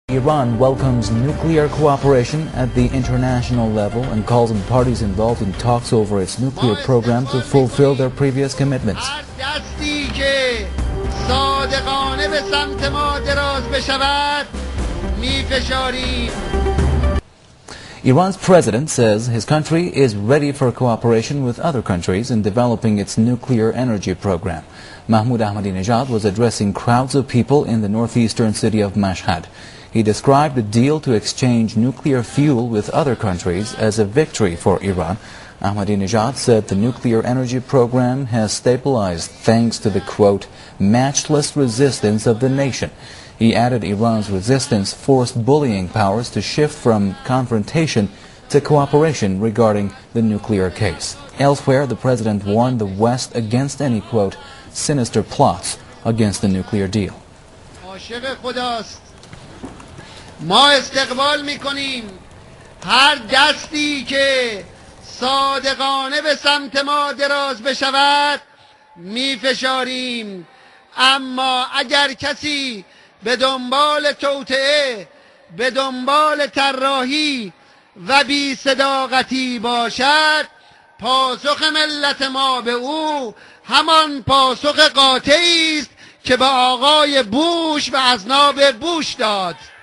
Iran welcomes nuclear cooperation at the international level and calls on parties involved in talks over its nuclear program to fulfill their previous commitments. Iran's president says his country is ready for cooperation with other countries in developing its nuclear energy program. Mahmoud Ahmadinejad was addressing crowds of people in the northeastern city of Mashhad. He described the deal to exchange nuclear fuel with other countries as a victory for Iran. Ahmadinejad said the nuclear energy program has stabilized thanks to the, quote, matchless resistance of the nation. He added Iran's resistance forced bullying powers to shift from confrontation to cooperation regarding the nuclear case. Elsewhere, the president warned the West against any, quote, sinister plots against the nuclear deal. ما استقبال میکنیم هر دستی که صادقانه به سمت ما دراز بشود میفشاریم، اما اگر کسی به دنبال توطئه، به دنبال طراحی و بی صداقتی باشد، پاسخ ملت ما به او همان پاسخ قاطعی است که به آقای بوش و اذناب بوش داد.